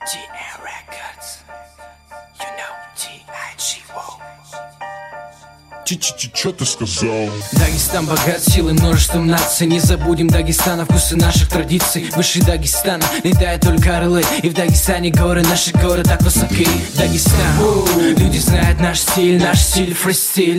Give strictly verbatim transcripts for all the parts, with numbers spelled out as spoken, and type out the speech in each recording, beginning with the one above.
ти эй Records, you know, ти ай джи, wow. Чё ты сказал? Дагестан богат силой множеством наций. Не забудем Дагестана, вкусы наших традиций. Выше Дагестана летают только орлы. И в Дагестане горы, наши горы так высоки. Дагестан, люди знают наш стиль, наш стиль фристиль.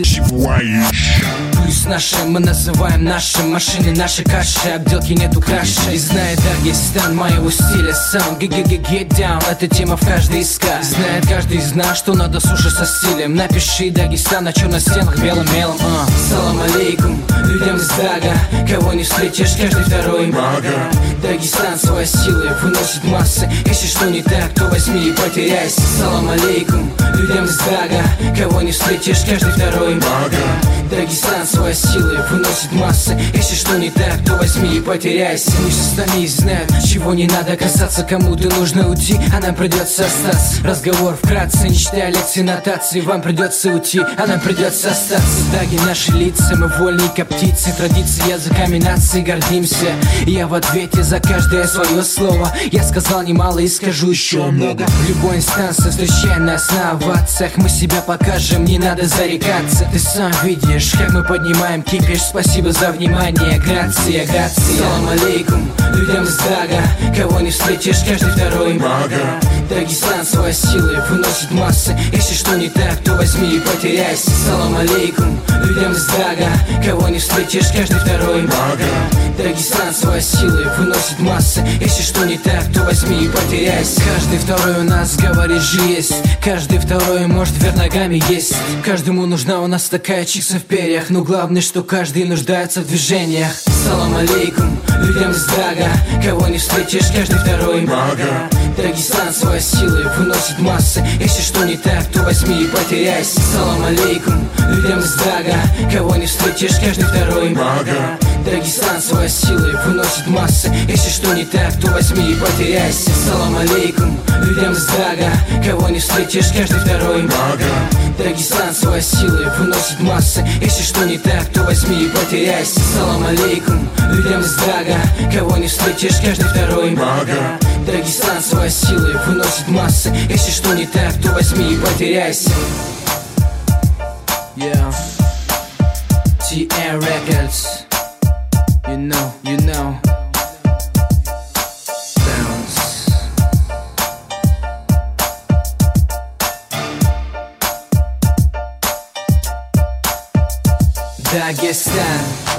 Плюс наши, мы называем наши машины, наши каши, обделки нету краше. И знает Дагестан моего стиля саунд. Get down, это тема в каждой из ска. Знает каждый из нас, что надо слушать со стилем. Напиши Дагестан на черных стенах белым мелом. uh. Салам алейкум людям из Дага. Кого не встретишь, каждый второй мага. Дагестан своей силой выносит массы. Если что не так, то возьми и потеряйся. Салам алейкум людям из Дага. Кого не встретишь, каждый второй мага. Дагестан своей силой выносит массы. Если что не так, то возьми и потеряйся. Пусть остальные знают, чего не надо касаться. Кому-то нужно уйти, а нам придется остаться. Разговор вкратце, не читая лекции, нотации. Вам придется уйти, а нам придется остаться. Даги наши лица, мы вольные как птицы. Традиции языками нации гордимся. Я в ответе за каждое свое слово. Я сказал немало и скажу еще много. В любой инстанции встречай нас на овациях. Мы себя покажем, не надо зарекаться. Ты сам видишь, как мы поднимаем кипиш. Спасибо за внимание, грация, грация. Салам алейкум людям из Дага. Кого не встретишь, каждый второй мага. Дагестан своей силой выносит массы. Если что не так, то возьми и потеряйся. Салам алейкум людям из Дага. Кого не встретишь, каждый второй мага. Дагестан своей силой выносит массы. Если что не так, то возьми и потеряйся. Каждый второй у нас, говорит же, есть. Каждый второй может вверх ногами есть. Каждому нужна у нас такая чикса в перьях. Но главное, что каждый нуждается в движениях. Салам алейкум людям из Дага. Кого не встретишь, каждый второй мага. Дагестан своей силой выносит массы. Если что не так, то возьми и потеряйся. Салам алейкум людям из Дага. Кого не встретишь, каждый второй мага. Дагестан своей силой выносит массы. Если что не так, то возьми и потеряйся. Салам алейкум людям из Дага. Кого не встретишь, каждый второй мага. Дагестан своей силой выносит массы. Если что не так, то возьми и потеряйся. Салам алейкум людям из Дага. Кого не встретишь, каждый второй мага. Дагестан своей силой выносит массы. Если что не так, то возьми и потеряйся. Yeah. ти эй Records, you know, you know. Bounce. Дагестан.